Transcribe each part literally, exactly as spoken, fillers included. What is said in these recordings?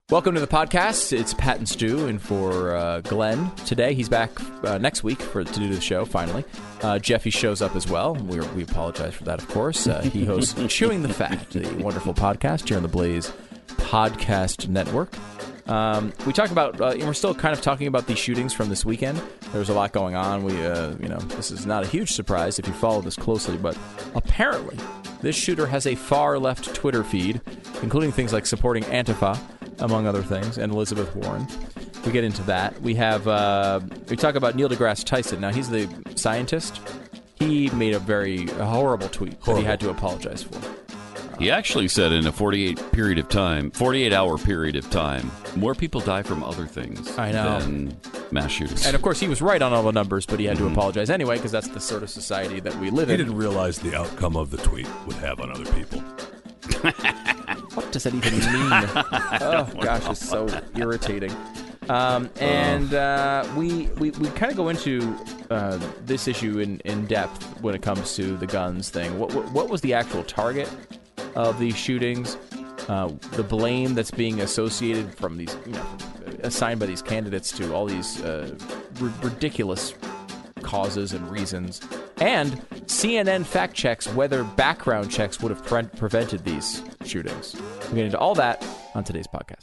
Welcome to the podcast. It's Pat and Stu, and for uh, Glenn today. He's back uh, next week for to do the show, finally. Uh, Jeffy shows up as well. We, we apologize for that, of course. Uh, he hosts Chewing the Fat, the wonderful podcast here on the Blaze Podcast Network. Um, we talked about, uh, and we're still kind of talking about these shootings from this weekend. There was a lot going on. We, uh, you know, this is not a huge surprise if you follow this closely, but apparently this shooter has a far-left Twitter feed, including things like supporting Antifa, among other things, and Elizabeth Warren. We get into that. We have, uh, we talk about Neil deGrasse Tyson. Now, he's the scientist. He made a very a horrible tweet horrible. that he had to apologize for. He actually said in a forty-eight period of time, forty-eight hour period of time, more people die from other things I know. than mass shootings. And of course, he was right on all the numbers, but he had mm-hmm. to apologize anyway because that's the sort of society that we live he in. He didn't realize the outcome of the tweet would have on other people. What does that even mean? Oh gosh, it's so irritating. Um, and uh, we we, we kind of go into uh, this issue in, in depth when it comes to the guns thing. What what, what was the actual target of these shootings? Uh, the blame that's being associated from these, you know, assigned by these candidates to all these uh, r- ridiculous causes and reasons. And C N N fact checks whether background checks would have pre- prevented these shootings. We'll get into all that on today's podcast.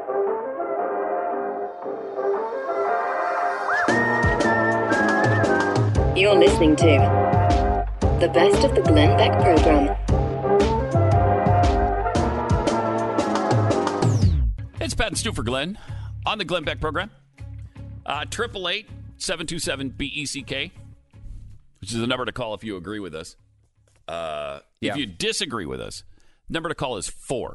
You're listening to the best of the Glenn Beck program. It's Pat and Stu for Glenn on the Glenn Beck program. Triple eight seven two seven B E C K, which is the number to call if you agree with us. Uh, yeah. If you disagree with us, number to call is four.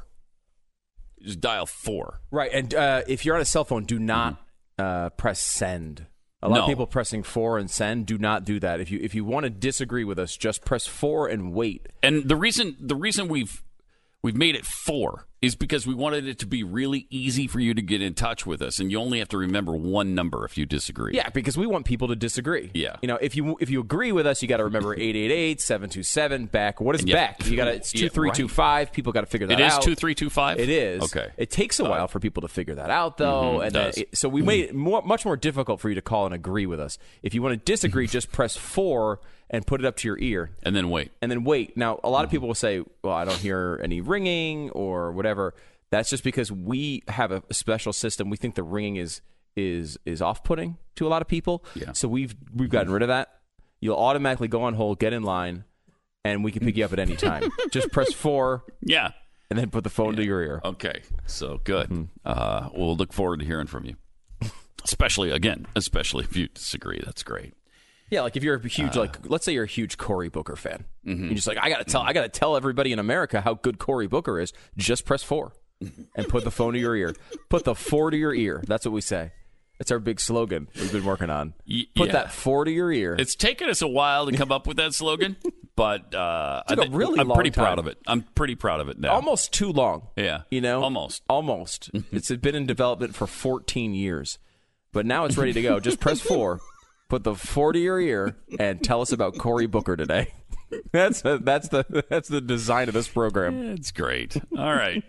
Just dial four. Right, and uh, if you're on a cell phone, do not mm-hmm. uh, press send. A lot no. of people pressing four and send. Do not do that. If you if you want to disagree with us, just press four and wait. And the reason the reason we've we've made it four is because we wanted it to be really easy for you to get in touch with us, and you only have to remember one number if you disagree. Yeah, because we want people to disagree. Yeah. You know, if you if you agree with us, you got to remember eight eight eight, seven two seven, B E C K. What is and B E C K? You got to it's two three two five. Yeah, right. People got to figure that it out. It is two three two five? It is. Okay. It takes a while uh, for people to figure that out, though. Mm-hmm, and it uh, it, so we made it more, much more difficult for you to call and agree with us. If you want to disagree, just press four and put it up to your ear. And then wait. And then wait. Now, a lot of people will say, well, I don't hear any ringing or whatever. That's just because we have a special system. We think the ringing is is is off-putting to a lot of people. Yeah. So we've we've gotten rid of that. You'll automatically go on hold, get in line, and we can pick you up at any time. Just press four. Yeah. And then put the phone yeah. to your ear. Okay. So good. Mm-hmm. Uh, we'll look forward to hearing from you. Especially, again, especially if you disagree. That's great. Yeah, like if you're a huge, uh, like, let's say you're a huge Cory Booker fan. Mm-hmm. You're just like, I gotta tell, I gotta tell everybody in America how good Cory Booker is. Just press four and put the phone to your ear. Put the four to your ear. That's what we say. It's our big slogan we've been working on. Put yeah. that four to your ear. It's taken us a while to come up with that slogan, but uh, it took I a really I'm long pretty time. proud of it. I'm pretty proud of it now. Almost too long. Yeah, you know, almost, almost. It's been in development for fourteen years, but now it's ready to go. Just press four. Put the four to your ear and tell us about Cory Booker today. That's a, that's the that's the design of this program. It's great. All right.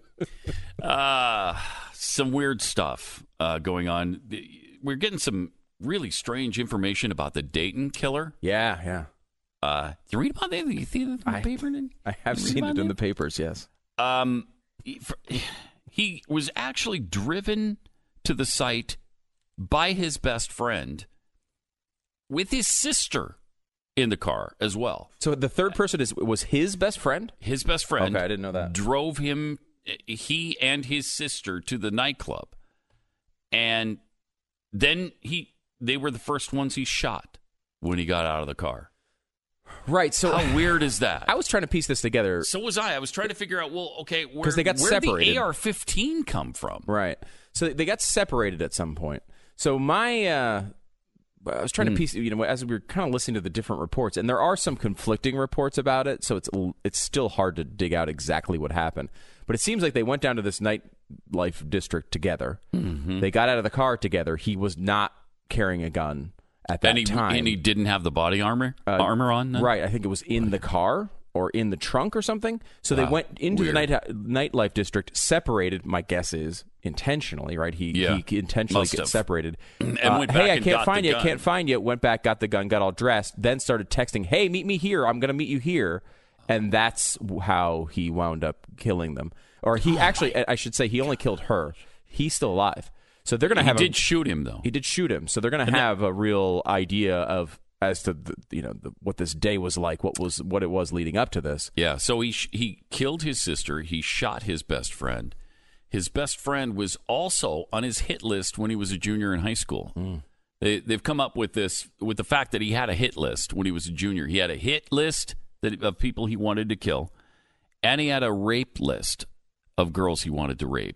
Uh, some weird stuff uh, going on. We're getting some really strange information about the Dayton killer. Yeah, yeah. Uh, did you read about that? You see it in the I, paper? I have seen it in the papers. Yes. Um, he, he was actually driven to the site by his best friend, with his sister in the car as well. So the third person is was his best friend? His best friend. Okay, I didn't know that. Drove him, he and his sister, to the nightclub. And then he they were the first ones he shot when he got out of the car. Right. So how weird is that? I was trying to piece this together. So was I. I was trying to figure out, well, okay, where, they got where separated. did the A R fifteen come from? Right. So they got separated at some point. So my... Uh, I was trying to piece, you know, as we were kind of listening to the different reports, and there are some conflicting reports about it, so it's it's still hard to dig out exactly what happened. But it seems like they went down to this nightlife district together. Mm-hmm. They got out of the car together. He was not carrying a gun at that and he, time, and he didn't have the body armor uh, armor on. Then? Right. I think it was in the car. or in the trunk or something. So wow. they went into Weird. the night nightlife district, separated, my guess is, intentionally, right? He, yeah. he intentionally gets separated. And uh, went back hey, I and can't got find the you, gun. can't find you. Went back, got the gun, got all dressed, then started texting, hey, meet me here. I'm going to meet you here. And that's how he wound up killing them. Or he oh actually, I should say, he only killed her. He's still alive. So they're going to have He did a, shoot him, though. He did shoot him. So they're going to have a real idea of as to the, you know the, what this day was like, what was what it was leading up to this. Yeah. So he sh- he killed his sister. He shot his best friend. His best friend was also on his hit list when he was a junior in high school. Mm. They they've come up with this with the fact that he had a hit list when he was a junior. He had a hit list that of people he wanted to kill, and he had a rape list of girls he wanted to rape.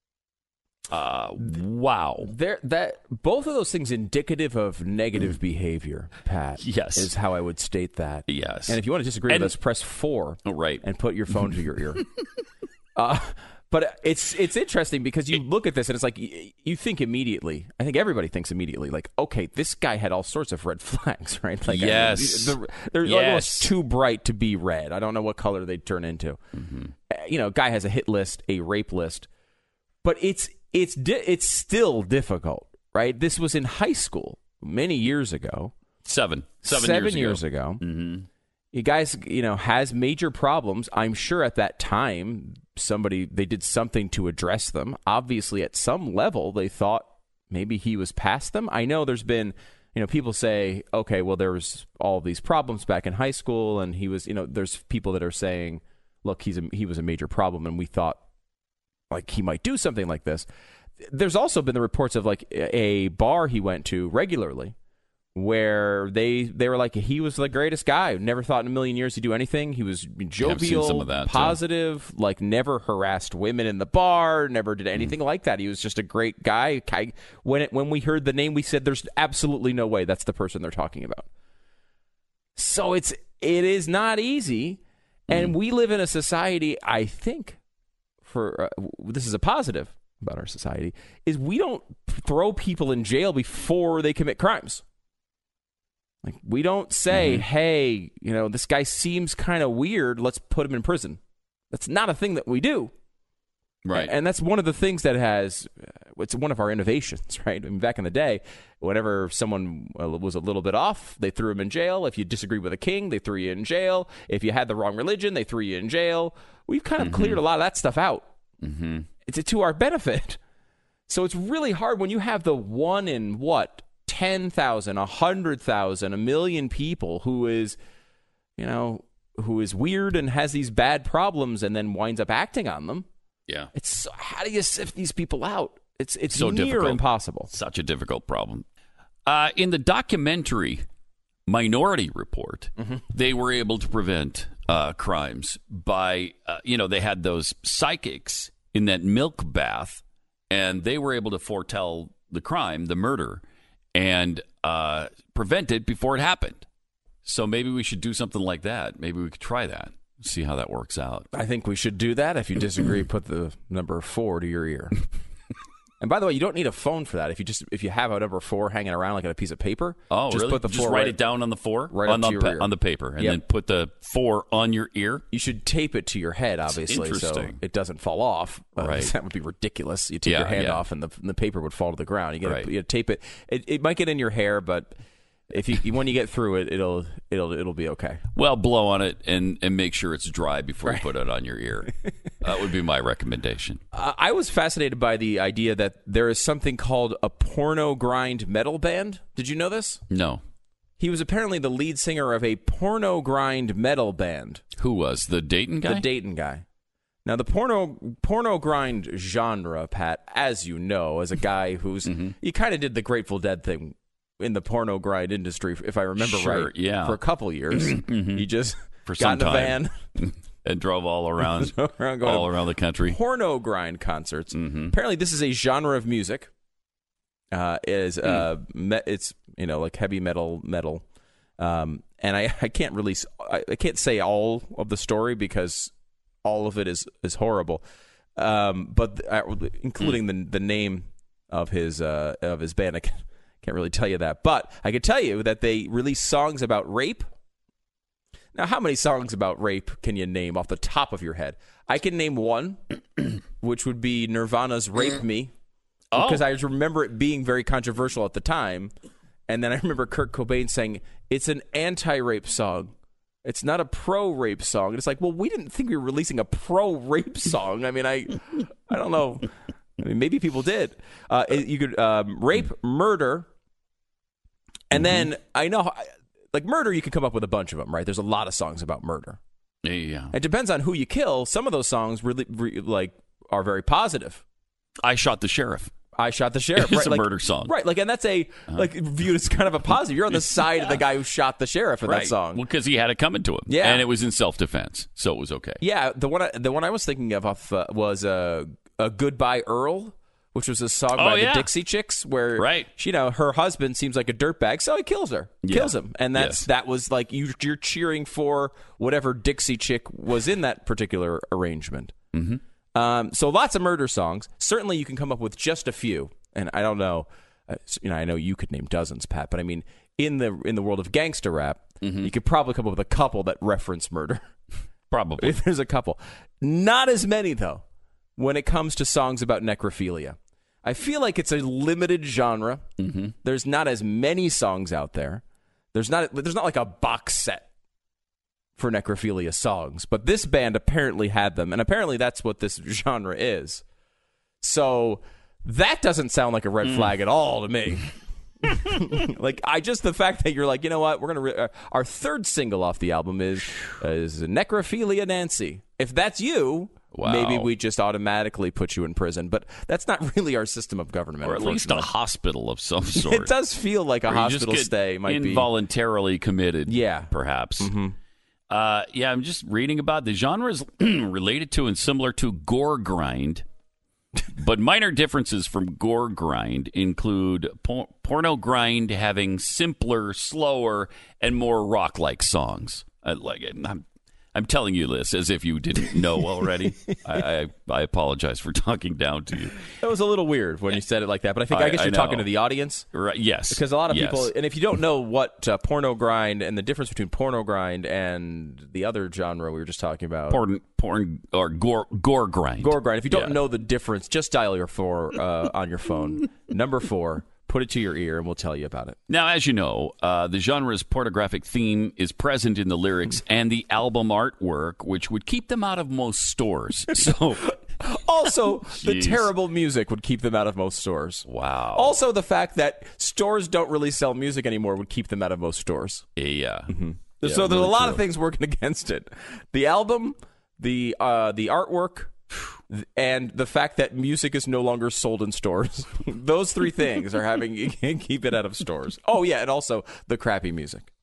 Uh, wow. There, that both of those things indicative of negative behavior, Pat. Yes. Is how I would state that. Yes. And if you want to disagree and, with us, press four. Oh, right. And put your phone to your ear. uh, but it's it's interesting because you look at this and it's like you, you think immediately. I think everybody thinks immediately like, okay, this guy had all sorts of red flags, right? Like, yes. I mean, the, they're yes. almost too bright to be red. I don't know what color they'd turn into. Mm-hmm. Uh, you know, guy has a hit list, a rape list, but it's it's di- it's still difficult, right? This was in high school many years ago. Seven. Seven, Seven years, years ago. ago. Mm-hmm. You guys, you know, has major problems. I'm sure at that time, somebody, they did something to address them. Obviously, at some level, they thought maybe he was past them. I know there's been, you know, people say, okay, well, there was all these problems back in high school, and he was, you know, there's people that are saying, look, he's a, he was a major problem, and we thought, like, he might do something like this. There's also been the reports of, like, a bar he went to regularly, where they they were like, he was the greatest guy. Never thought in a million years he'd do anything. He was jovial, some of that, positive, too. Like never harassed women in the bar, never did anything mm. like that. He was just a great guy. When it, when we heard the name, we said, there's absolutely no way that's the person they're talking about. So it's it is not easy. Mm. And we live in a society, I think, for uh, this is a positive about our society, is we don't throw people in jail before they commit crimes. Like, we don't say, mm-hmm. hey, you know, this guy seems kind of weird, let's put him in prison. That's not a thing that we do. Right. And that's one of the things that has, it's one of our innovations, right? I mean, back in the day, whenever someone was a little bit off, they threw him in jail. If you disagree with a king, they threw you in jail. If you had the wrong religion, they threw you in jail. We've kind of mm-hmm. cleared a lot of that stuff out. Mm-hmm. It's to our benefit. So it's really hard when you have the one in what? ten thousand, one hundred thousand, a million people who is, you know, who is weird and has these bad problems and then winds up acting on them. Yeah. It's how do you sift these people out? It's it's so near difficult. impossible. Such a difficult problem. Uh, in the documentary Minority Report, mm-hmm. they were able to prevent uh, crimes by, uh, you know, they had those psychics in that milk bath, and they were able to foretell the crime, the murder, and uh, prevent it before it happened. So maybe we should do something like that. Maybe we could try that, see how that works out. I think we should do that. If you disagree, put the number four to your ear. And by the way, you don't need a phone for that. If you just if you have a number four hanging around like on a piece of paper, oh, just really? put the just four write right, it down on the four, right on, up the, to your pa- ear. on the paper, and yep. then put the four on your ear. You should tape it to your head, obviously, so it doesn't fall off. Uh, right, that would be ridiculous. You take yeah, your hand yeah. off, and the and the paper would fall to the ground. You got right. to tape it. it. It might get in your hair, but if you when you get through it, it'll it'll it'll be okay. Well, blow on it and, and make sure it's dry before right. you put it on your ear. That would be my recommendation. Uh, I was fascinated by the idea that there is something called a porno grind metal band. Did you know this? No. He was apparently the lead singer of a porno grind metal band. Who was? The Dayton guy? The Dayton guy. Now, the porno porno grind genre, Pat, as you know, as a guy who's... mm-hmm. You kind of did the Grateful Dead thing in the porno grind industry, if I remember sure, right, yeah. for a couple years. mm-hmm. He just for got some in a van... and drove all around, around all around the country. Porno grind concerts. Mm-hmm. Apparently, this is a genre of music. Uh, is uh, mm. me- it's you know like heavy metal, metal, um, and I, I can't release. I, I can't say all of the story because all of it is is horrible. Um, but uh, including mm. the the name of his uh, of his band, I can't, can't really tell you that. But I can tell you that they release songs about rape. Now, how many songs about rape can you name off the top of your head? I can name one, which would be Nirvana's Rape Me, Oh. because I remember it being very controversial at the time. And then I remember Kurt Cobain saying, it's an anti-rape song. It's not a pro-rape song. And it's like, well, we didn't think we were releasing a pro-rape song. I mean, I I don't know. I mean, maybe people did. Uh, you could um, rape, murder, and mm-hmm. then I know, like murder, you can come up with a bunch of them, right? There's a lot of songs about murder. Yeah. It depends on who you kill. Some of those songs really, re, like, are very positive. I shot the sheriff. I shot the sheriff. It's right, a like, murder song. Right, like, and that's a, uh-huh. like, viewed as kind of a positive. You're on the side yeah. of the guy who shot the sheriff in right. that song. Well, because he had it coming to him. Yeah. And it was in self-defense, so it was okay. Yeah, the one I, the one I was thinking of off, uh, was uh, a Goodbye Earl, which was a song oh, by yeah. the Dixie Chicks, where right. she, you know, her husband seems like a dirtbag, so he kills her, yeah. kills him, and that's yes. that was like you, you're cheering for whatever Dixie Chick was in that particular arrangement. Mm-hmm. Um, so lots of murder songs. Certainly, you can come up with just a few, and I don't know, uh, you know, I know you could name dozens, Pat, but I mean, in the in the world of gangster rap, mm-hmm. you could probably come up with a couple that reference murder. Probably, if there's a couple, not as many though. When it comes to songs about necrophilia, I feel like it's a limited genre. Mm-hmm. There's not as many songs out there. There's not there's not like a box set for necrophilia songs, but this band apparently had them, and apparently that's what this genre is. So that doesn't sound like a red mm. flag at all to me. Like, I just the fact that you're like, you know what, we're gonna re- uh, our third single off the album is uh, is Necrophilia Nancy. If that's you. Wow. Maybe we just automatically put you in prison, but that's not really our system of government. Or at least a hospital of some sort. It does feel like a or hospital you just get stay might be involuntarily committed. Yeah, perhaps. Mm-hmm. Uh, yeah, I'm just reading about the genres related to and similar to gore grind, but minor differences from gore grind include por- porno grind having simpler, slower, and more rock-like songs. I like it. I'm I'm telling you this as if you didn't know already. I, I I apologize for talking down to you. That was a little weird when you said it like that, but I think I, I guess you're I talking to the audience. Right, yes. Because a lot of yes. people, and if you don't know what uh, porno grind and the difference between porno grind and the other genre we were just talking about. Porn, porn or gore, gore grind. Gore grind. If you don't yeah. know the difference, just dial your four uh, on your phone. Number four. Put it to your ear, and we'll tell you about it. Now, as you know, uh, the genre's pornographic theme is present in the lyrics and the album artwork, which would keep them out of most stores. So, also, the terrible music would keep them out of most stores. Wow. Also, the fact that stores don't really sell music anymore would keep them out of most stores. Yeah. Mm-hmm. yeah so there's really a lot true. of things working against it. The album, the uh, the artwork, and the fact that music is no longer sold in stores. Those three things are having keep it out of stores. Oh, yeah, and also the crappy music.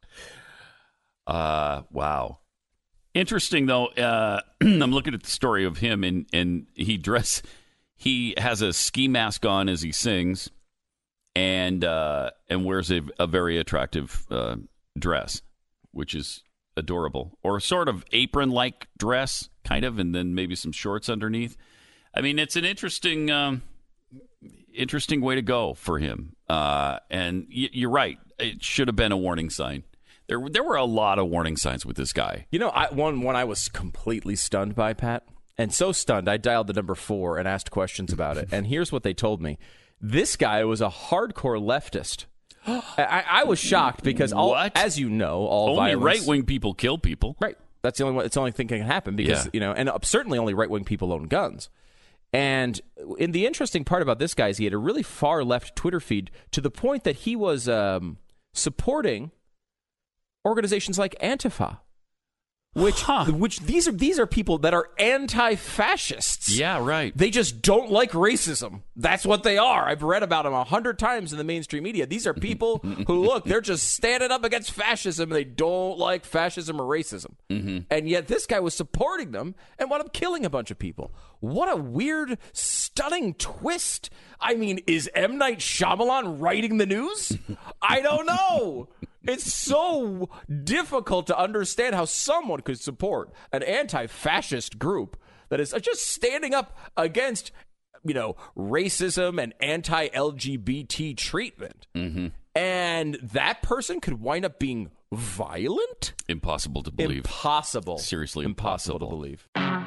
Uh, wow. Interesting, though. Uh, I'm looking at the story of him, and, and he dress. He has a ski mask on as he sings, and uh, and wears a, a very attractive uh, dress, which is adorable, or sort of apron-like dress, kind of, and then maybe some shorts underneath. I mean, it's an interesting, um, interesting way to go for him. Uh, and y- you're right; it should have been a warning sign. There, there were a lot of warning signs with this guy. You know, I, one one I was completely stunned by, Pat, and so stunned I dialed the number four and asked questions about it. And here's what they told me: this guy was a hardcore leftist. I, I was shocked because, all, as you know, all only violence, right-wing people kill people. Right. That's the only one. It's the only thing that can happen because Yeah. you know, and certainly only right-wing people own guns. And in the interesting part about this guy is he had a really far left Twitter feed to the point that he was um, supporting organizations like Antifa. Which, Huh. which these are these are people that are anti-fascists. Yeah, right. They just don't like racism. That's what they are. I've read about them a hundred times in the mainstream media. These are people who, look, they're just standing up against fascism. They don't like fascism or racism. Mm-hmm. And yet this guy was supporting them and wound up killing a bunch of people. What a weird, stunning twist. I mean, is M. Night Shyamalan writing the news? I don't know. It's so difficult to understand how someone could support an anti-fascist group that is just standing up against, you know, racism and anti-L G B T treatment. Mm-hmm. And that person could wind up being Violent? Impossible to believe. Impossible. Seriously, impossible, impossible. to believe.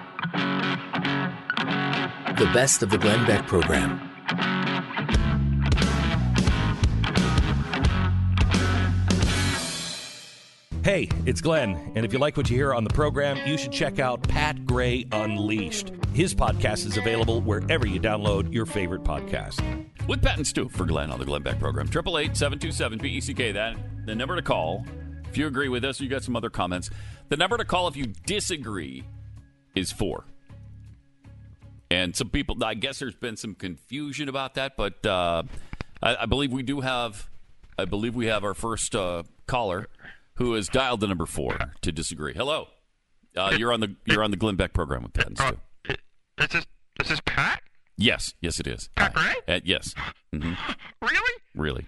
The best of the Glenn Beck program. Hey, it's Glenn, and if you like what you hear on the program, you should check out Pat Gray Unleashed. His podcast is available wherever you download your favorite podcast. With Pat and Stu for Glenn on the Glenn Beck program. eight eight eight, seven two seven, B E C K. That the number to call. If you agree with us, you got some other comments. The number to call if you disagree is four. And some people, I guess there's been some confusion about that, but uh, I, I believe we do have, I believe we have our first uh, caller who has dialed the number four to disagree. Hello, uh, you're on the you're on the Glenn Beck program with Pat and Stu. Uh, is this is this Pat? Yes, yes, it is. Pat Gray? Uh, yes. Mm-hmm. Really? Really.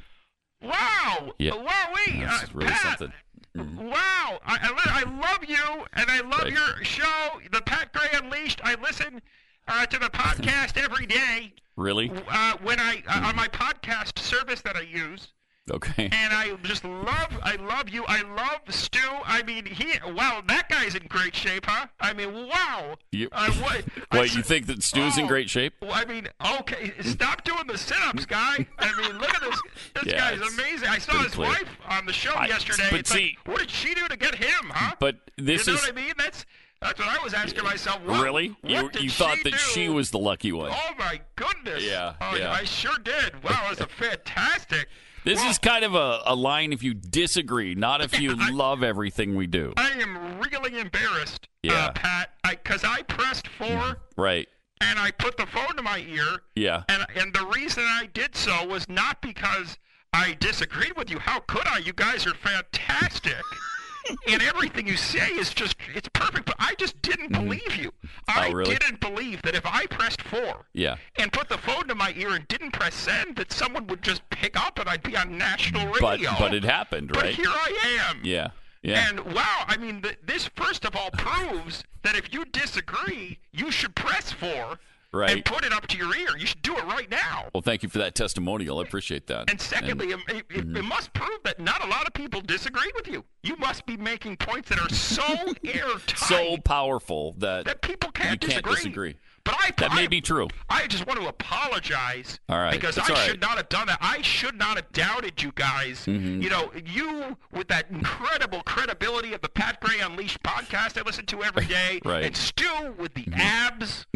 Wow. Yeah. Wow. Wait. This Uh, is really Pat. something. Mm-hmm. Wow. I, I, li- I love you, and I love Right. your show, the Pat Gray Unleashed. I listen uh, to the podcast every day. Really? Uh, when I uh, on my podcast service that I use. Okay. And I just love, I love you. I love Stu. I mean, he, wow, that guy's in great shape, huh? I mean, wow. You, uh, what, I Wait, you s- think that Stu's in oh, great shape? well, I mean, okay, stop doing the sit-ups, guy. I mean, look at this. This Yeah, guy's it's amazing. I saw pretty his clear. wife on the show I- yesterday. but It's see- like, what did she do to get him, huh? But this you know is what I mean? That's that's what I was asking myself. What, really What you. did You thought she that do? she was the lucky one. Oh my goodness. Yeah, Oh, yeah. I sure did. Wow, it was a fantastic. This Well, is kind of a, a line if you disagree, not if you I- love everything we do. I am really embarrassed, Yeah. uh, Pat, because I, I pressed four Right. and I put the phone to my ear. Yeah. And and the reason I did so was not because I disagreed with you. How could I? You guys are fantastic. And everything you say is just, it's perfect. But I just didn't believe you. I Oh, really? didn't believe that if I pressed four Yeah. and put the phone to my ear and didn't press send, that someone would just pick up and I'd be on national But radio. but it happened, But right? here I am. Yeah. Yeah. And wow, I mean, th- this first of all proves that if you disagree, you should press four Right. and put it up to your ear. You should do it right now. Well, thank you for that testimonial. I appreciate that. And secondly, it, it, Mm-hmm. it must prove that not a lot of people disagree with you. You must be making points that are so airtight so powerful that, that people can't, you can't disagree. disagree. But I, That I, may be true. I just want to apologize. All right. Because It's I all right. should not have done that. I should not have doubted you guys. Mm-hmm. You know, you with that incredible credibility of the Pat Gray Unleashed podcast I listen to every day. Right. And Stu with the abs.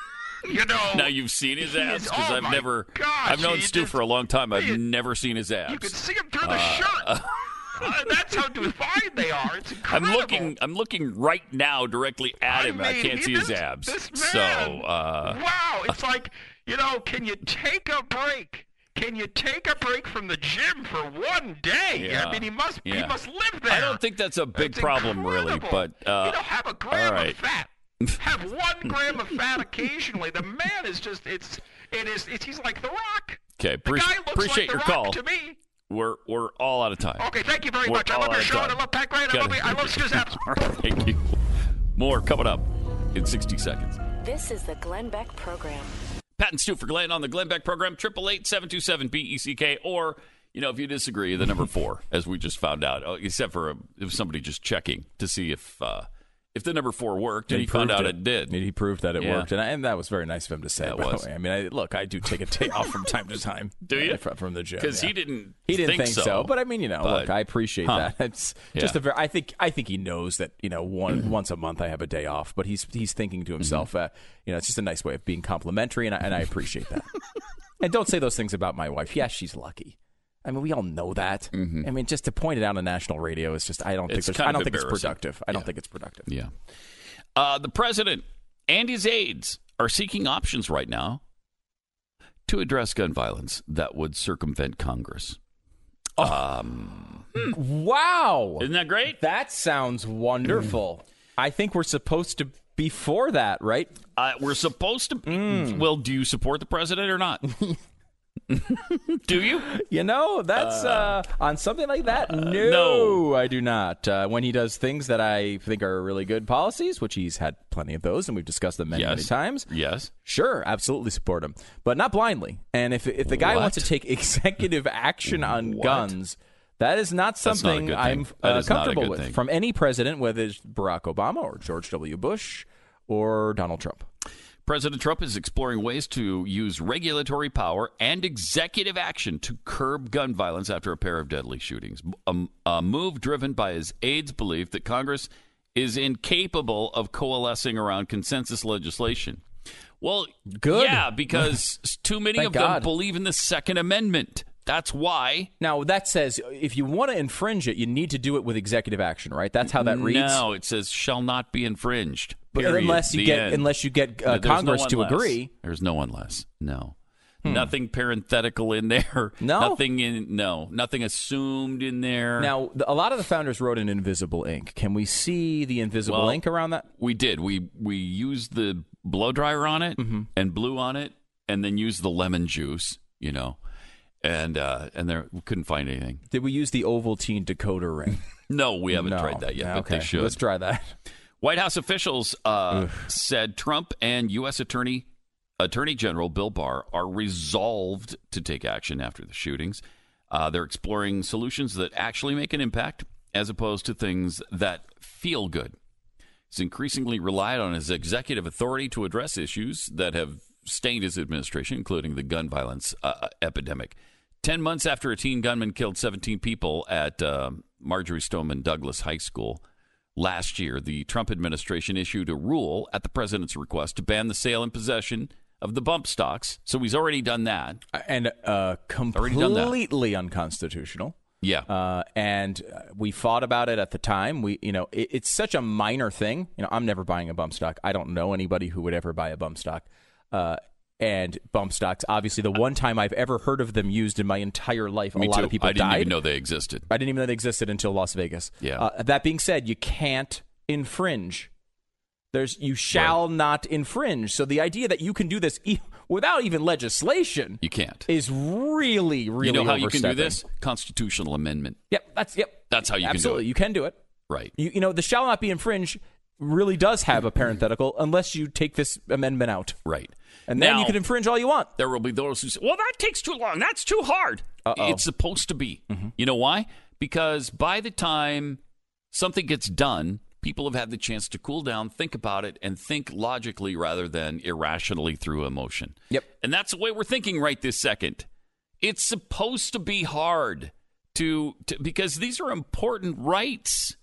You know. Now you've seen his he abs is- because oh I've my never. gosh, I've known he Stu just- for a long time. I've he- never seen his abs. You can see him through the shirt. Uh, that's how defined they are. It's I'm incredible. looking. I'm looking right now directly at I him. and I mean, can't he- see his this- abs. This So, man, uh, wow, it's like, you know, can you take a break? Can you take a break from the gym for one day? Yeah. I mean, he must he Yeah. must live there. I don't think that's a big It's problem, really. incredible. But uh, you know, have a gram all right. of fat. Have one gram of fat occasionally. The man is just it's it is it's, he's like The Rock. okay, The pre- guy looks appreciate like your The Rock call. to me. We're we're all out of time. Okay, thank you very We're much. I all love out your of show. time. And I love Pat Gray. and I Got love it. I love Stu's abs. Thank you. More coming up in sixty seconds. This is the Glenn Beck Program. Pat and Stu for Glenn on the Glenn Beck program, eight eight eight, seven two seven, B E C K, or, you know, if you disagree, the number four, as we just found out, uh, except for uh, it was somebody just checking to see if uh, if the number four worked, and he, found proved out it, did. I mean, he proved that it Yeah. worked, and, I, and that was very nice of him to say. That by the was. way. I mean, I, look, I do take a day off from time to time. Do you? uh, From, from the gym, Because yeah. he didn't He didn't think, so. so. But I mean, you know, But- look, I appreciate Huh. that. It's Yeah. just a very. I think. I think he knows that. You know, one once a month I have a day off, but he's he's thinking to himself, Mm-hmm. uh, you know, it's just a nice way of being complimentary, and I, and I appreciate that. And don't say those things about my wife. Yes, she's lucky. I mean, we all know that. I mean, just to point it out on national radio is just. I don't think. It's There's, kind I of don't think it's embarrassing. productive. I don't Yeah. think it's productive. Yeah. Uh, the president and his aides are seeking options right now to address gun violence that would circumvent Congress. Um, Wow. isn't that great? That sounds wonderful. I think we're supposed to be for that, right? Uh, we're supposed to. Mm. Well, do you support the president or not? Do you? You know, that's uh, on something like that. No, no. I do not. Uh, when he does things that I think are really good policies, which he's had plenty of those, and we've discussed them many, Yes. many times. Yes. Sure, absolutely support him, but not blindly. And if if the guy What? wants to take executive action on What? guns, That is not not a something good thing. I'm That uh, is not a comfortable good with thing. from any president, whether it's Barack Obama or George W. Bush or Donald Trump. President Trump is exploring ways to use regulatory power and executive action to curb gun violence after a pair of deadly shootings. A, a move driven by his aides' belief that Congress is incapable of coalescing around consensus legislation. Well, Good. yeah, because too many Thank of them God. believe in the Second Amendment. That's why. Now, that says if you want to infringe it, you need to do it with executive action, right? That's how that reads. No, it says shall not be infringed. But Period. unless you The get end. unless you get uh, There's no Congress to unless. agree. There's no unless. No. Nothing parenthetical in there. No? Nothing in no. Nothing assumed in there. Now, the, a lot of the founders wrote in invisible ink. Can we see the invisible Well, ink around that? we did. We we used the blow dryer on it Mm-hmm. and blew on it, and then used the lemon juice. You know, and uh, and there we couldn't find anything. Did we use the Ovaltine decoder ring? No, we haven't No. tried that yet, but Okay, they should. let's try that. White House officials uh, said Trump and U S. Attorney Attorney General Bill Barr are resolved to take action after the shootings. Uh, they're exploring solutions that actually make an impact, as opposed to things that feel good. He's increasingly relied on his executive authority to address issues that have stained his administration, including the gun violence uh, epidemic. Ten months after a teen gunman killed seventeen people at uh, Marjorie Stoneman Douglas High School last year, the Trump administration issued a rule at the president's request to ban the sale and possession of the bump stocks. So he's already done that. And uh, Already done that. completely unconstitutional. Yeah. Uh, and uh, we fought about it at the time. We, you know, it, it's such a minor thing. You know, I'm never buying a bump stock. I don't know anybody who would ever buy a bump stock. Uh, and bump stocks, obviously, the one time I've ever heard of them used in my entire life, Me a lot too. of people I didn't died. even know they existed. I didn't even know they existed until Las Vegas. Yeah. Uh, that being said, you can't infringe. There's you shall not infringe. So the idea that you can do this e- without even legislation You can't. is really, really You know how you can do overstepping. this? Constitutional amendment. Yep, that's yep. That's how you Absolutely, can do it. you can do it. Right. You, you know, the shall not be infringed really does have a parenthetical unless you take this amendment out. Right. And then Now, you can infringe all you want. there will be those who say, well, that takes too long. That's too hard. Uh-oh. It's supposed to be. Mm-hmm. You know why? Because by the time something gets done, people have had the chance to cool down, think about it, and think logically rather than irrationally through emotion. Yep. And that's the way we're thinking right this second. It's supposed to be hard to, to because these are important rights.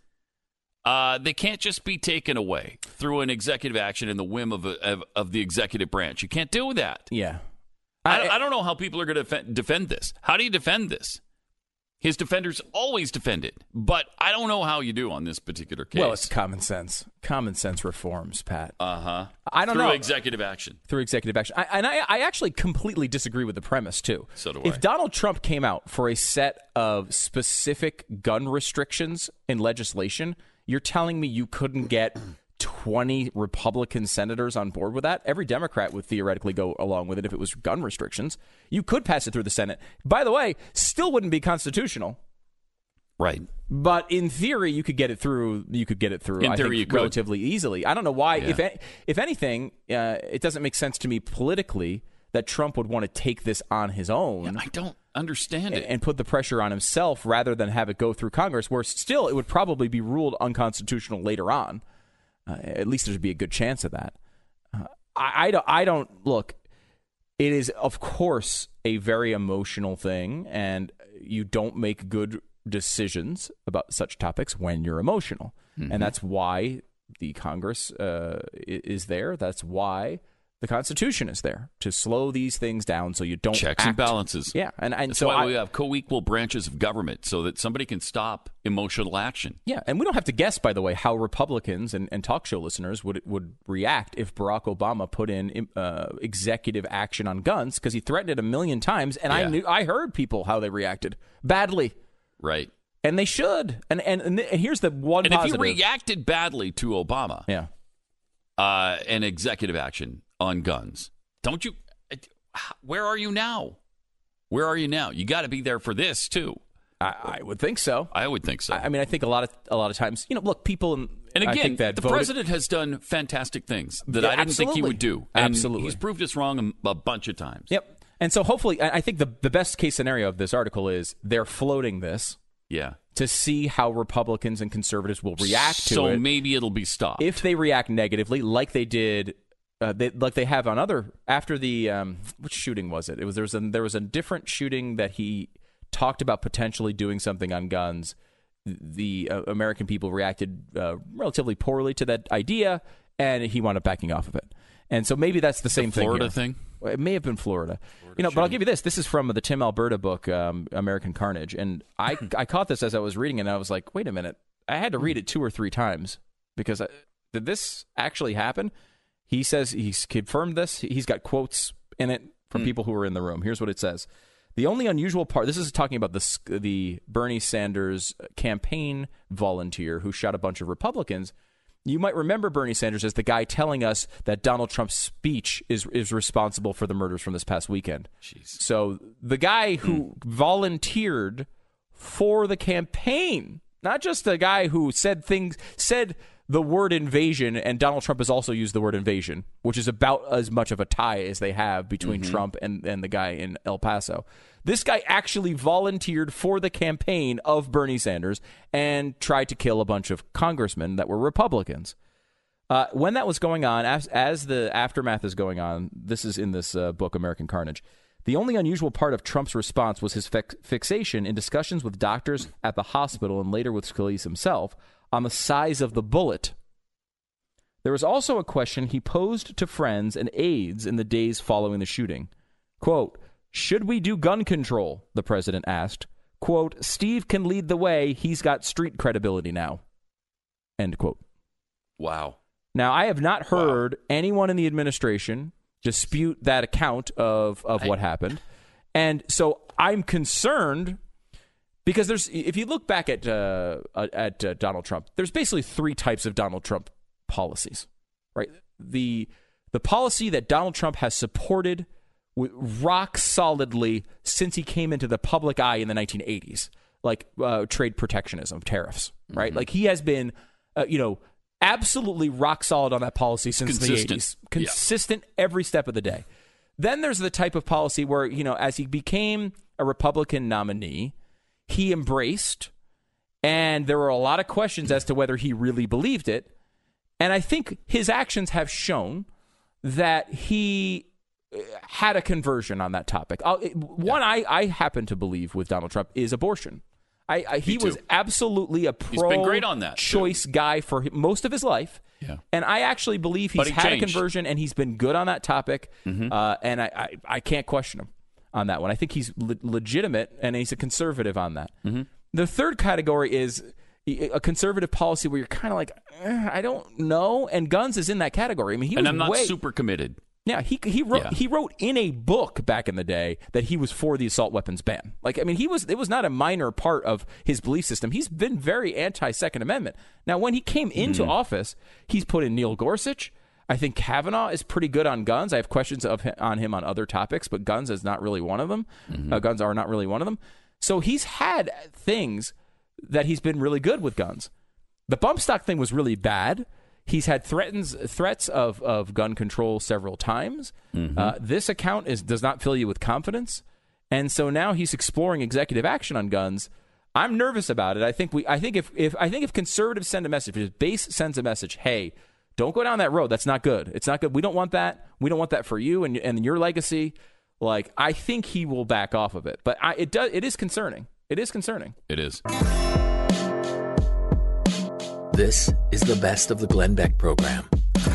Uh, they can't just be taken away through an executive action in the whim of, a, of of the executive branch. You can't do that. Yeah. I, I don't know how people are going to defend, defend this. How do you defend this? His defenders always defend it, but I don't know how you do on this particular case. Well, it's common sense. Common sense reforms, Pat. uh huh. I don't Through know. executive action. Through executive action. I, and I, I actually completely disagree with the premise, too. So do If I. Donald Trump came out for a set of specific gun restrictions in legislation, you're telling me you couldn't get twenty Republican senators on board with that? Every Democrat would theoretically go along with it if it was gun restrictions. You could pass it through the Senate. By the way, still wouldn't be constitutional. Right. But in theory, you could get it through. You could get it through. In I theory, think, you could. relatively easily. I don't know why. Yeah. If a- if anything, uh, it doesn't make sense to me politically that Trump would want to take this on his own I don't understand and, it. and put the pressure on himself rather than have it go through Congress, where still it would probably be ruled unconstitutional later on. Uh, at least there'd be a good chance of that. Uh, I, I don't. I don't look. It is, of course, a very emotional thing, and you don't make good decisions about such topics when you're emotional. Mm-hmm. And that's why the Congress uh, i- is there. That's why the Constitution is there, to slow these things down so you don't Checks act. and balances. Yeah, and, and That's so why I, we have co-equal branches of government so that somebody can stop emotional action. yeah, and we don't have to guess, by the way, how Republicans and, and talk show listeners would would react if Barack Obama put in uh, executive action on guns, because he threatened it a million times, and I Yeah. knew I heard people how they reacted badly. Right. And they should. And and and, th- and here's the one And positive. if you reacted badly to Obama, yeah. uh, an executive action on guns, don't you? Where are you now? Where are you now? You got to be there for this too. I, I would think so. I would think so. I, I mean, I think a lot of a lot of times, you know, look, people. In, and I again, think that the voted- president has done fantastic things that Yeah, I didn't think he absolutely. would do. And Absolutely. he's proved us wrong a, a bunch of times. Yep. And so hopefully, I I think the the best case scenario of this article is they're floating this Yeah. to see how Republicans and conservatives will react to so it. So maybe it'll be stopped. If they react negatively, like they did, uh, they, like they have on other after the um, which shooting was it? It was there was a, there was a different shooting that he talked about potentially doing something on guns. The uh, American people reacted uh, relatively poorly to that idea, and he wound up backing off of it. And so maybe that's the same the Florida thing. Florida thing? It may have been Florida. Florida you know, shooting. but I'll give you this. This is from the Tim Alberta book, um, American Carnage. And I, I caught this as I was reading it, and I was like, wait a minute. I had to read it two or three times because I, did this actually happen? He says he's confirmed this. He's got quotes in it from mm. people who were in the room. Here's what it says. The only unusual part, this is talking about the, the Bernie Sanders campaign volunteer who shot a bunch of Republicans. You might remember Bernie Sanders as the guy telling us that Donald Trump's speech is is responsible for the murders from this past weekend. Jeez. So the guy who mm. volunteered for the campaign, not just the guy who said things, said the word invasion, and Donald Trump has also used the word invasion, which is about as much of a tie as they have between mm-hmm. Trump and, and the guy in El Paso. This guy actually volunteered for the campaign of Bernie Sanders and tried to kill a bunch of congressmen that were Republicans. Uh, when that was going on, as, as the aftermath is going on, this is in this uh, book, American Carnage, the only unusual part of Trump's response was his fix- fixation in discussions with doctors at the hospital and later with Scalise himself on the size of the bullet. There was also a question he posed to friends and aides in the days following the shooting. Quote, should we do gun control? The president asked. Quote, Steve can lead the way. He's got street credibility now. End quote. Wow. Now, I have not heard wow. anyone in the administration dispute that account of, of I, what happened. And so I'm concerned because there's, if you look back at uh, at uh, Donald Trump, there's basically three types of Donald Trump policies, right? The the policy that Donald Trump has supported rock solidly since he came into the public eye in the nineteen eighties, like uh, trade protectionism, tariffs, right? Mm-hmm. Like he has been, uh, you know, absolutely rock solid on that policy since Consistent. the eighties. Consistent yeah. every step of the day. Then there's the type of policy where, you know, as he became a Republican nominee, he embraced, and there were a lot of questions as to whether he really believed it. And I think his actions have shown that he had a conversion on that topic. I'll, one yeah. I, I happen to believe with Donald Trump is abortion. I, I he was absolutely a pro-choice guy for his, most of his life. Yeah. And I actually believe he's he had changed. a conversion, and he's been good on that topic. Mm-hmm. Uh, and I, I, I can't question him on that one. I think he's le- legitimate, and he's a conservative on that. Mm-hmm. The third category is a conservative policy where you're kind of like, eh, I don't know. And guns is in that category. I mean, he and was I'm not way, super committed. Yeah, he he wrote yeah. he wrote in a book back in the day that he was for the assault weapons ban. Like, I mean, he was it was not a minor part of his belief system. He's been very anti-Second Amendment. Now, when he came into mm-hmm. office, he's put in Neil Gorsuch. I think Kavanaugh is pretty good on guns. I have questions of him, on him on other topics, but guns is not really one of them. Mm-hmm. Uh, guns are not really one of them. So he's had things that he's been really good with guns. The bump stock thing was really bad. He's had threatens threats of, of gun control several times. Mm-hmm. Uh, this account is does not fill you with confidence, and so now he's exploring executive action on guns. I'm nervous about it. I think we. I think if, if I think if conservatives send a message, if his base sends a message, hey, don't go down that road. That's not good. It's not good. We don't want that. We don't want that for you and and your legacy. Like, I think he will back off of it, but I, it does. It is concerning. It is concerning. It is. This is the best of the Glenn Beck program.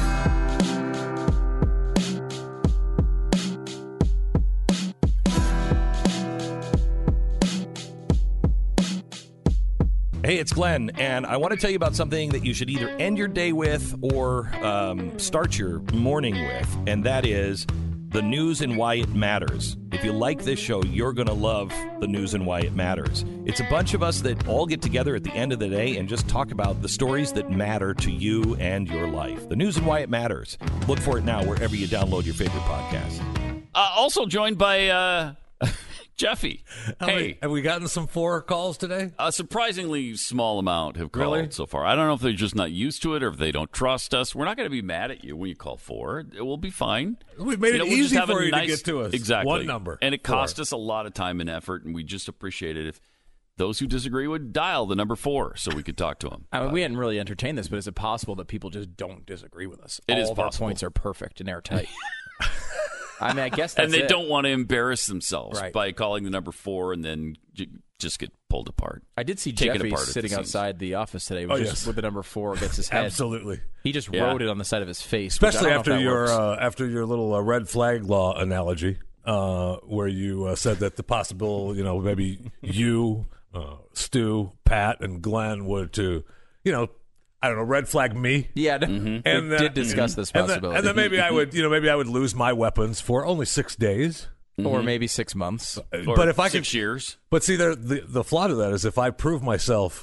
Hey, it's Glenn, and I want to tell you about something that you should either end your day with or um, start your morning with, and that is the news and why it matters. If you like this show, you're going to love the news and why it matters. It's a bunch of us that all get together at the end of the day and just talk about the stories that matter to you and your life. The news and why it matters. Look for it now wherever you download your favorite podcast. Uh, also joined by uh, Jeffy. How hey, many, have we gotten some four calls today? A surprisingly small amount have called really? so far. I don't know if they're just not used to it or if they don't trust us. We're not going to be mad at you when you call four. It will be fine. We've made you know, it we'll easy just have for a you nice, to get to us. Exactly. One number. And it cost four. us a lot of time and effort, and we just appreciate it if those who disagree would dial the number four so we could talk to them. I mean, we hadn't really entertained this, but is it possible that people just don't disagree with us? It All is of our possible. points are perfect and airtight. I mean, I guess that's And they it. don't want to embarrass themselves Right. by calling the number four and then j- just get pulled apart. I did see Taken Jeffy apart at the sitting seams. outside the office today with, Oh, just yes. with the number four against his head. Absolutely. He just Yeah. wrote it on the side of his face. which I Especially don't know if after that your works. uh, after your little uh, red flag law analogy, uh, where you uh, said that the possible, you know, maybe you, uh, Stu, Pat, and Glenn would to, you know, I don't know, red flag me. Yeah, no, And we uh, did discuss this and then- possibility. And then maybe I would, you know, maybe I would lose my weapons for only six days. or maybe six months. Or but if I could, six years. but see, there the the flaw to that is if I prove myself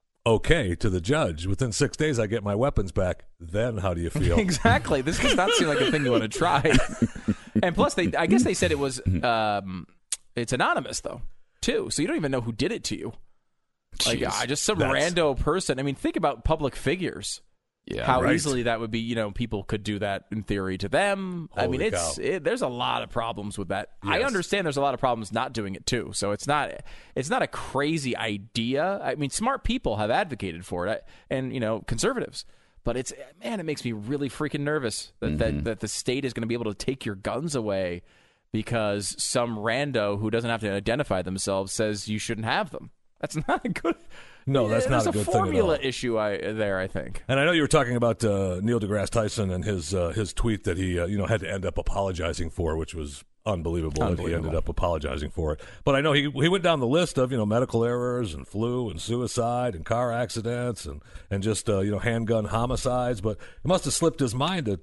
okay to the judge within six days, I get my weapons back. Then how do you feel? Exactly. This does not seem like a thing you want to try. And plus, they I guess they said it was um, it's anonymous though too, so you don't even know who did it to you. Like Jeez. uh, just some That's- rando person. I mean, think about public figures. Yeah. How right. easily that would be. You know, people could do that in theory to them. I Holy mean, it's cow. it, there's a lot of problems with that. I Yes. understand there's a lot of problems not doing it too. So it's not it's not a crazy idea. I mean, smart people have advocated for it, and you know, conservatives. But it's man, it makes me really freaking nervous that that, that the state is going to be able to take your guns away because some rando who doesn't have to identify themselves says you shouldn't have them. That's not a good. No, that's There's not a good thing at formula all. issue I, there. I think. And I know you were talking about uh, Neil deGrasse Tyson and his uh, his tweet that he uh, you know had to end up apologizing for, which was unbelievable, that he Unbelievable. ended up apologizing for it. But I know he he went down the list of you know medical errors and flu and suicide and car accidents and and just uh, you know handgun homicides. But it must have slipped his mind to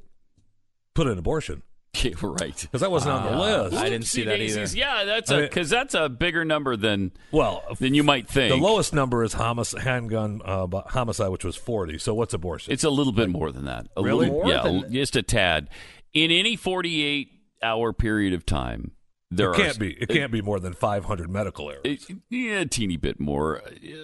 put an abortion Yeah, right. because that wasn't on the Uh, list. I didn't see that either. Oopsie-daisies. Yeah, that's I a mean- because that's a bigger number than Well, than you might think. the lowest number is homic- handgun uh, bu- homicide, which was forty. So what's abortion? It's a little bit more than that. A Really? little- More yeah, than- just a tad. In any forty-eight hour period of time, there it are can't be. It can't be more than five hundred medical errors. It, yeah, a teeny bit more.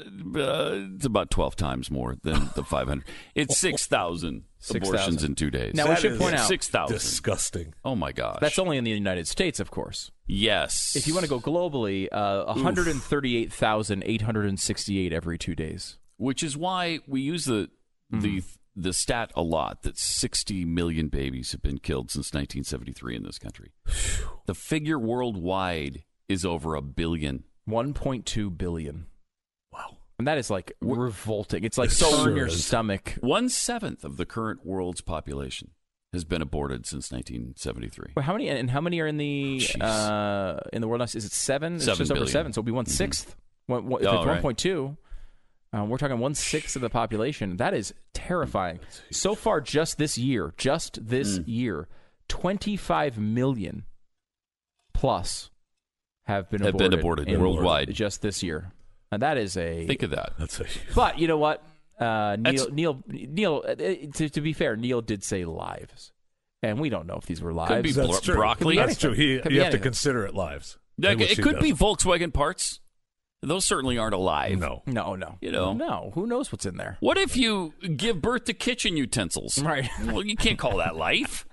Uh, it's about twelve times more than the five hundred. It's six thousand six abortions thousand. in two days. Now, we That should is point out six thousand. Disgusting. Oh my gosh. that's only in the United States, of course. yes. If you want to go globally, uh, one hundred thirty-eight thousand eight hundred sixty-eight every two days. which is why we use the the Mm-hmm. the stat a lot that sixty million babies have been killed since nineteen seventy-three in this country. The figure worldwide is over a billion. one point two billion. Wow. And that is like revolting. It's like It turn sure your is. stomach. One seventh of the current world's population has been aborted since nineteen seventy-three. Wait, how many? And how many are in the Jeez. uh, in the world? now? Is it seven? It's Seven just over billion. seven. So it'll be one sixth. One, one, if Oh, it's right. one point two. Um, we're talking one sixth of the population. That is terrifying. So far, just this year, just this Mm. year, twenty-five million plus have been Have aborted, been aborted in- worldwide. just this year. And that is a. Think of that. That's a But you know what? Uh, Neil, That's- Neil, Neil. Uh, to, to be fair, Neil did say lives, and we don't know if these were lives. Could be That's bro- true. broccoli. That's true. He, Could you be have to anything. consider it lives. Like, which it he could be doesn't. Volkswagen parts. Those certainly aren't alive. No. No, no, You know. no. Who knows what's in there? What if you give birth to kitchen utensils? Right. Well, you can't call that life.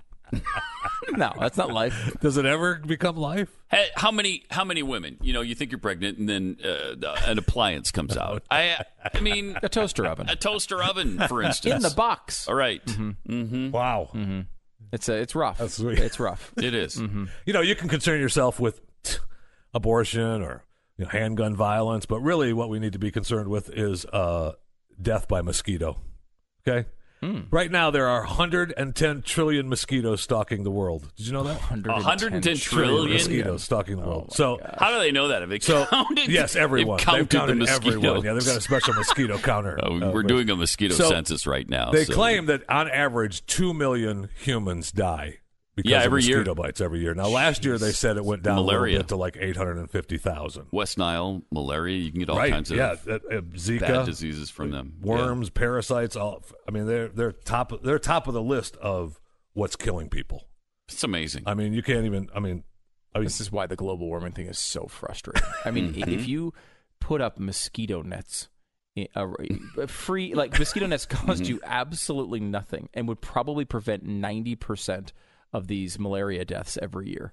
No, that's not life. Does it ever become life? Hey, how many? How many women? You know, you think you're pregnant, and then uh, an appliance comes out. I, I mean, A toaster oven a toaster oven, for instance. in the box. All right. Wow. It's a, it's rough. That's sweet. It's rough. It is. You know, you can concern yourself with t- abortion or you know, handgun violence, but really what we need to be concerned with is uh, death by mosquito. Okay? Right now, there are one hundred ten trillion mosquitoes stalking the world. Did you know that? one hundred ten trillion mosquitoes stalking the world. so, How do they know that? Have they so counted? yes, everyone. They've counted, counted the mosquitoes. everyone. Yeah, they've got a special mosquito counter. Oh, uh, we're doing a mosquito So, census right now. They so- claim that on average, two million humans die because Yeah, of every year. mosquito bites every year. Now, last year they said it went down a Malaria. little bit to like eight hundred fifty thousand. West Nile, malaria. You can get all Right? kinds of Yeah, uh, uh, Zika, bad diseases from them. worms, parasites. All I mean, they're they're top they're top of the list of what's killing people. Yeah. It's amazing. I mean, you can't even. I mean, I mean, This is why the global warming thing is so frustrating. I mean, i if you put up mosquito nets, i- uh, free like mosquito nets cost you absolutely nothing and would probably prevent ninety percent of these malaria deaths every year.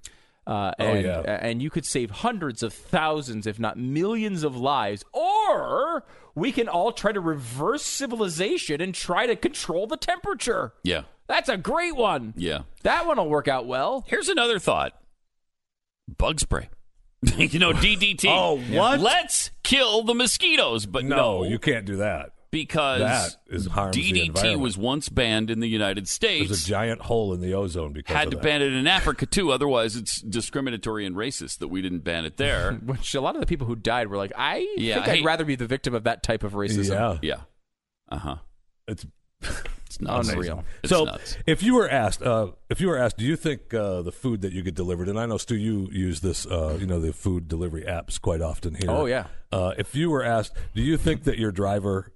Uh, Oh, and, yeah. and you could save hundreds of thousands, if not millions of lives. Or we can all try to reverse civilization and try to control the temperature. Yeah. That's a great one. Yeah. That one will work out well. Here's another thought. Bug spray. you know, D D T. Oh, what? Let's kill the mosquitoes. But no, No, you can't do that. because That is harms the D D T environment. was once banned in the United There's States. a giant hole in the ozone because Had of to that. ban it in Africa, too. Otherwise, it's discriminatory and racist that we didn't ban it there. Which a lot of the people who died were like, I Yeah, think I I'd hate- rather be the victim of that type of racism. Yeah, yeah. Uh-huh. it's It's nuts. Unreal. It's so. nuts. If you were asked, uh, if you were asked, do you think uh, the food that you get delivered, and I know Stu, you use this, uh, you know, the food delivery apps quite often here. Oh, yeah. Uh, if you were asked, do you think that your driver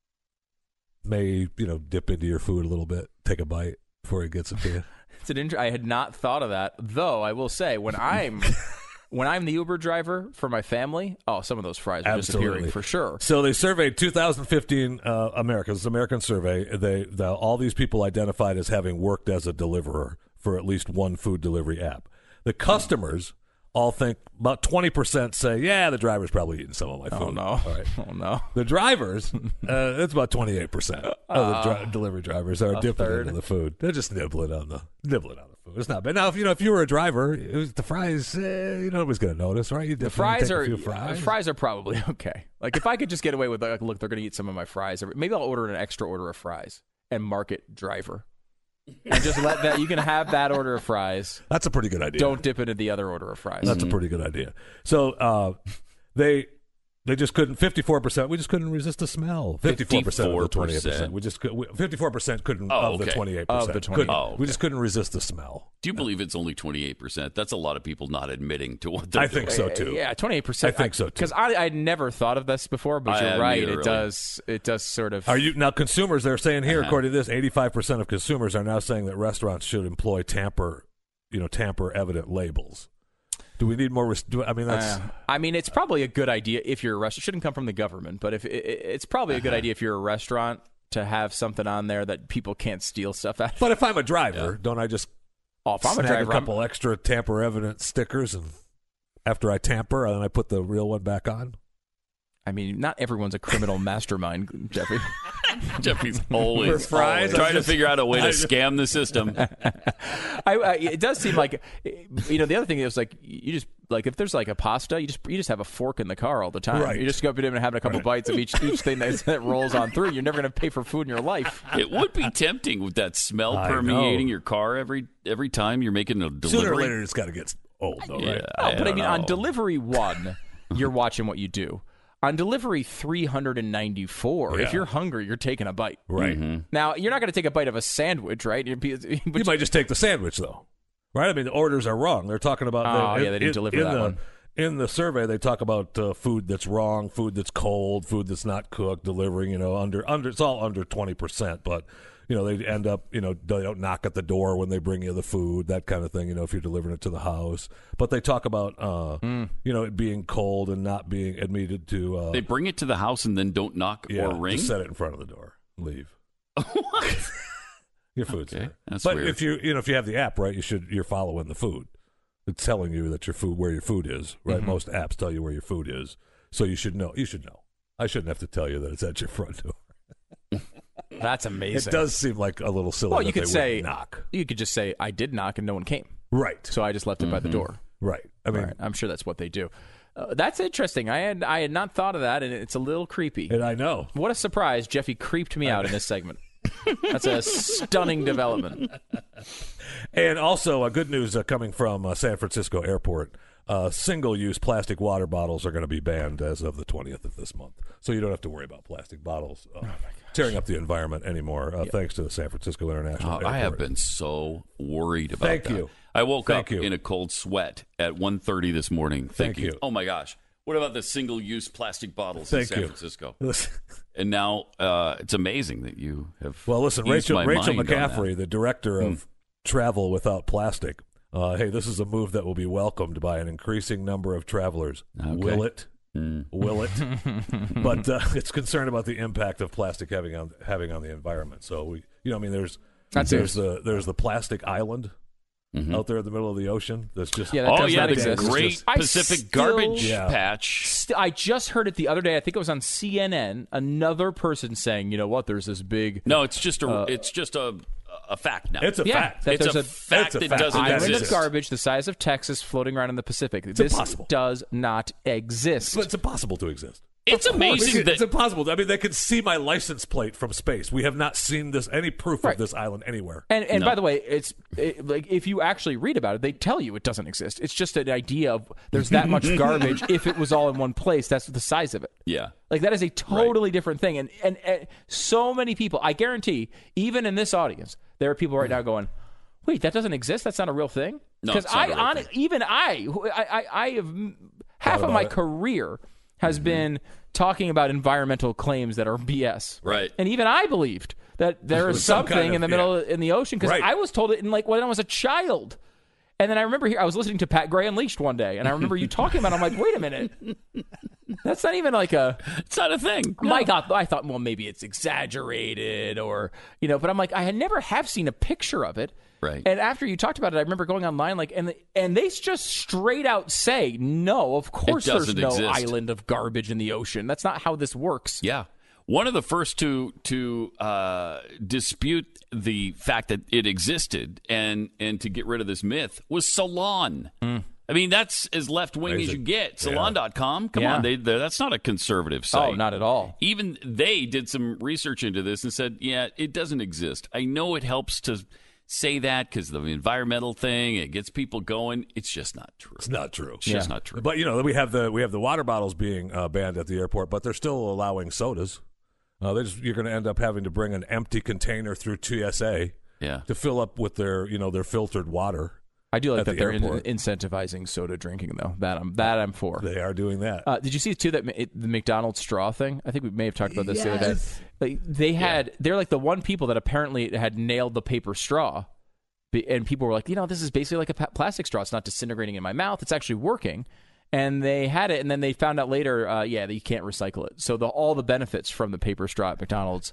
may, you know, dip into your food a little bit, take a bite before he gets it to you? It's an int- I had not thought of that, though. I will say when I'm when I'm the Uber driver for my family, oh, some of those fries are Absolutely. disappearing for sure. So they surveyed two thousand fifteen uh, Americans, it's an American survey. They the, all these people identified as having worked as a deliverer for at least one food delivery app. The customers all think about twenty percent say, yeah, the driver's probably eating some of my food. Oh no! All right. Oh no! The drivers, uh, it's about twenty-eight percent of the dri- delivery drivers are dipping third. into the food. They're just nibbling on the nibbling on the food. It's not bad. Now, if you know, if you were a driver, it was the fries, eh, you know, nobody's going to notice, right? You The dip in, fries take a are few fries. fries are probably okay. Like if I could just get away with like, look, they're going to eat some of my fries. Or maybe I'll order an extra order of fries and mark it driver, and just let that. You can have that order of fries. That's a pretty good idea. Don't dip into the other order of fries. That's a pretty good idea. So uh, they they just couldn't. Fifty-four percent. We just couldn't resist the smell. Fifty-four percent of the twenty-eight percent. We just fifty-four percent couldn't Oh, of okay. the twenty-eight Of percent. the twenty-eight. Oh, okay. We just couldn't resist the smell. Do you believe it's only twenty-eight percent? That's a lot of people not admitting to what they're I think doing. so too. Yeah, twenty-eight percent. I think so, too. Because I I'd never thought of this before, but I you're haven't right. either, It really. does. It does sort of. Are you now consumers? They're saying here, Uh-huh. according to this, eighty-five percent of consumers are now saying that restaurants should employ tamper, you know, tamper evident labels. Do we need more? Res- do, I mean, that's Uh, I mean, it's probably a good idea if you're a restaurant. It shouldn't come from the government, but if it, it- it's probably a good idea if you're a restaurant to have something on there that people can't steal stuff out. But if I'm a driver, don't I just Oh, if I'm a snag driver, a I'm- couple extra tamper evident stickers, and after I tamper, and then I put the real one back on? I mean, not everyone's a criminal mastermind, Jeffrey. Jeffy's always For fries, trying I'm to just- figure out a way to scam the system. I, I, it does seem like, you know, the other thing is like you just like if there's like a pasta, you just you just have a fork in the car all the time. Right. You just go up in and having a couple bites of each each thing that, that rolls on through. You're never going to pay for food in your life. It would be tempting with that smell I permeating know. your car every every time you're making a delivery. Sooner or later, it's got to get old, though, Yeah, right? Oh, but I don't mean, on know. delivery one, you're watching what you do. On delivery three hundred ninety-four, Yeah. if you're hungry, you're taking a bite. Right. Now, you're not going to take a bite of a sandwich, right? You'd be- You but might just take the sandwich, though, right? I mean, the orders are wrong. They're talking about. Oh, they, yeah, they didn't in, deliver in that the, one. In the survey, they talk about uh, food that's wrong, food that's cold, food that's not cooked, delivering. You know, under under it's all under twenty percent, but you know they end up. You know, they don't knock at the door when they bring you the food, that kind of thing. You know, if you're delivering it to the house, but they talk about uh, Hmm. you know it being cold and not being admitted to. Uh, They bring it to the house and then don't knock yeah, or ring. just set it in front of the door, leave. What? Your food's Okay, there. that's but weird. if you you know if you have the app right, you should you're following the food. It's telling you that your food where your food is, right? Mm-hmm. Most apps tell you where your food is, so you should know. You should know. I shouldn't have to tell you that it's at your front door. that's amazing. It does seem like a little silly. Well, that you could they say wouldn't knock. You could just say I did knock and no one came, Right, so I just left it by the door. right. I mean, All right, I'm sure that's what they do. Uh, that's interesting. I had I had not thought of that, and it's a little creepy. and I know. What a surprise! Jeffy creeped me out in this segment. That's a stunning development. And also, uh, good news uh, coming from uh, San Francisco Airport. Uh, single-use plastic water bottles are going to be banned as of the twentieth of this month. So you don't have to worry about plastic bottles uh, tearing up the environment anymore, uh, thanks to the San Francisco International Oh, Airport. I have been so worried about Thank that. you. I woke Thank up you. in a cold sweat at one thirty this morning Thank thinking, you. oh my gosh, what about the single-use plastic bottles Thank in San you. Francisco? Listen- And now uh, it's amazing that you have Well, listen, eased Rachel my Rachel mind on that. Hmm. McCaffrey, the director of Travel Without Plastic. Uh, hey, this is a move that will be welcomed by an increasing number of travelers. Okay. Will it? Mm. Will it? But uh, it's concerned about the impact of plastic having on having on the environment. So we, you know, I mean, there's That's there's the there's the plastic island. mm-hmm. out there in the middle of the ocean. That's just yeah, that oh does yeah, not the exist. Great Just, Pacific still, Garbage yeah. Patch. St- I just heard it the other day. I think it was on C N N. Another person saying, "You know what? There's this big No, it's just a uh, it's just a a fact now. It's a yeah, fact. that It's there's a a, fact it's a that fact. doesn't island exist. of garbage the size of Texas floating around in the Pacific. This impossible. does not exist. But it's impossible to exist. It's amazing It's that impossible. I mean, they can see my license plate from space. We have not seen this any proof Right. of this island anywhere. And and No. by the way, it's it, like if you actually read about it, they tell you it doesn't exist. It's just an idea of there's that much garbage. If it was all in one place, that's the size of it. yeah. Like that is a totally different thing. And, and and so many people, I guarantee, even in this audience, there are people right now going, "Wait, that doesn't exist. That's not a real thing." No, Because it's not I, a real on, thing. even I, who- I, I, I have half of about my it. career has been talking about environmental claims that are B S. Right. And even I believed that there is Some something kind of- in the middle in the ocean because Right. I was told it in like when I was a child. And then I remember here I was listening to Pat Gray Unleashed one day, and I remember you talking about it. I'm like, wait a minute, that's not even like a. It's not a thing. No. My God, I thought, well, maybe it's exaggerated, or you know, but I'm like, I had never have seen a picture of it. Right. And after you talked about it, I remember going online, like, and and they just straight out say, no, of course, there's doesn't no exist. island of garbage in the ocean. That's not how this works. Yeah. One of the first to to uh, dispute the fact that it existed and and to get rid of this myth was Salon. I mean, that's as left wing as you Amazing. get. Salon dot com. Come Yeah. on, they they're- that's not a conservative site. Oh, not at all. Even they did some research into this and said, yeah, it doesn't exist. I know it helps to say that because the environmental thing, it gets people going. It's just not true. It's not true. It's just not true. But you know, we have the we have the water bottles being uh, banned at the airport, but they're still allowing sodas. Uh, they just, you're going to end up having to bring an empty container through T S A Yeah. to fill up with their you know their filtered water. I do like At that the they're in, airport. incentivizing soda drinking, though. That I'm that I'm for. They are doing that. Uh, did you see too that it, the McDonald's straw thing? I think we may have talked about this the other day. Yes. Like, they had they're like the one people that apparently had nailed the paper straw, Be- and people were like, you know, this is basically like a pa- plastic straw. It's not disintegrating in my mouth. It's actually working. And they had it, and then they found out later, uh, yeah, that you can't recycle it. So the, all the benefits from the paper straw at McDonald's,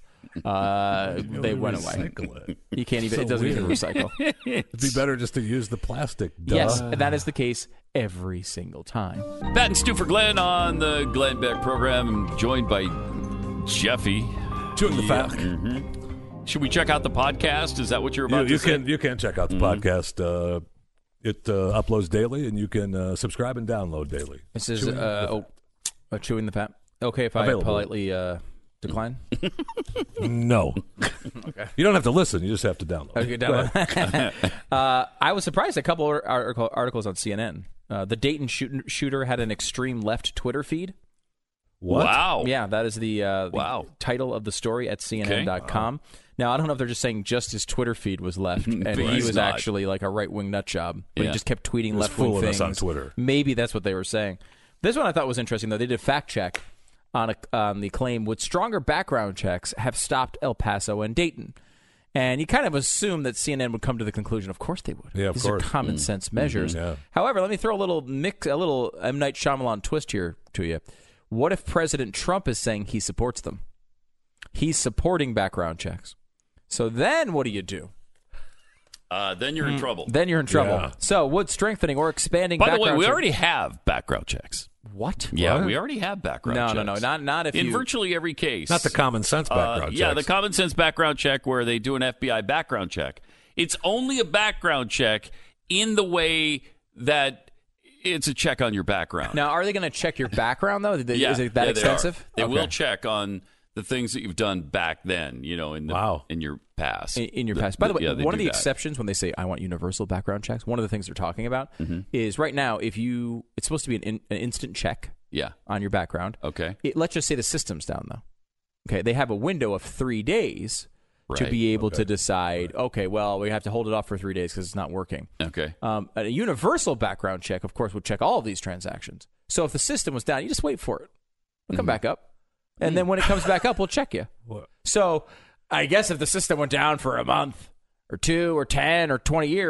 uh, they went away. Recycle it. You can't even; So it doesn't even weird. recycle. It'd be better just to use the plastic. Duh. Yes, and that is the case every single time. Pat and Stu for Glenn on the Glenn Beck program. I'm joined by Jeffy. Chewing the fat. Should we check out the podcast? Is that what you're You, about you to say? can you can check out the podcast. Uh, it uh, uploads daily, and you can uh, subscribe and download daily. This is Chewing uh, the oh, uh, chewing the fat. Okay, if I Available. politely uh, decline. No, you don't have to listen. You just have to download. Okay, Go down. ahead. uh, I was surprised. A couple of article, articles on C N N. Uh, the Dayton shoot, shooter had an extreme left Twitter feed. What? Wow. Yeah, that is the, uh, the Wow. title of the story at C N N dot com. Now, I don't know if they're just saying just his Twitter feed was left, and But he he's was not. actually like a right-wing nut job, but Yeah. he just kept tweeting was left-wing fooling things us on Twitter. Maybe that's what they were saying. This one I thought was interesting, though. They did a fact check on, a, on the claim, would stronger background checks have stopped El Paso and Dayton? And you kind of assume that C N N would come to the conclusion, of course they would. Yeah, of These course. are common sense measures. Yeah. However, let me throw a little mix, a little M. Night Shyamalan twist here to you. What if President Trump is saying he supports them? He's supporting background checks. So then what do you do? Uh, then you're in trouble. Then you're in trouble. Yeah. So would strengthening or expanding By the background way, we check- already have background checks. What? Yeah, What? we already have background No, checks. no, no, not not if in you virtually every case. Not the common sense Uh, background yeah, the checks. common sense background check where they do an F B I background check. It's only a background check in the way that it's a check on your background. Now, are they going to check your background though? Is yeah, it that yeah, they are. extensive? They Okay. will check on the things that you've done back then, you know, in the Wow. in your past. in, in your The- past. By the way, yeah, they one of do the that. exceptions when they say I want universal background checks, one of the things they're talking about Mm-hmm. is right now if you it's supposed to be an, in, an instant check Yeah. on your background. Okay. It, let's just say the system's down though. Okay, they have a window of three days to Right. be able to decide. Okay, well we have to hold it off for three days because it's not working. Okay. Um, a universal background check, of course, would check all of these transactions. So if the system was down, you just wait for it. It'll come back up. And then when it comes back up, we'll check you. What? So I guess if the system went down for a month or two or ten or twenty years,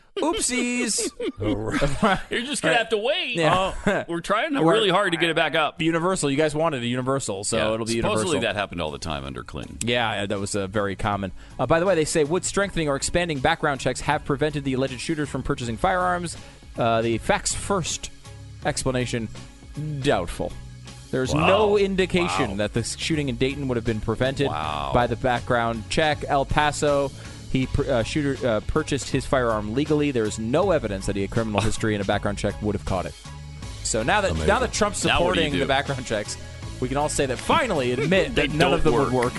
Oopsies. You're just going to have to wait. Yeah. Oh, we're trying really hard to get it back up. Universal. You guys wanted a Universal, so Yeah, it'll be supposedly Universal. that happened all the time under Clinton. Yeah, that was uh, very common. Uh, by the way, they say would strengthening or expanding background checks have prevented the alleged shooters from purchasing firearms? Uh, the facts first explanation, doubtful. There's Wow. no indication Wow. that the shooting in Dayton would have been prevented Wow. by the background check. El Paso, he uh, shooter uh, purchased his firearm legally. There is no evidence that he had criminal history, and a background check would have caught it. So now that Amazing. now that Trump's Now what do you supporting do? the background checks, we can all say that finally admit They that none of don't them would work.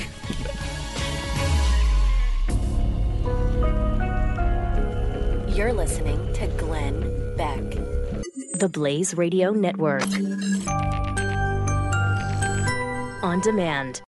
You're listening to Glenn Beck. The Blaze Radio Network. On demand.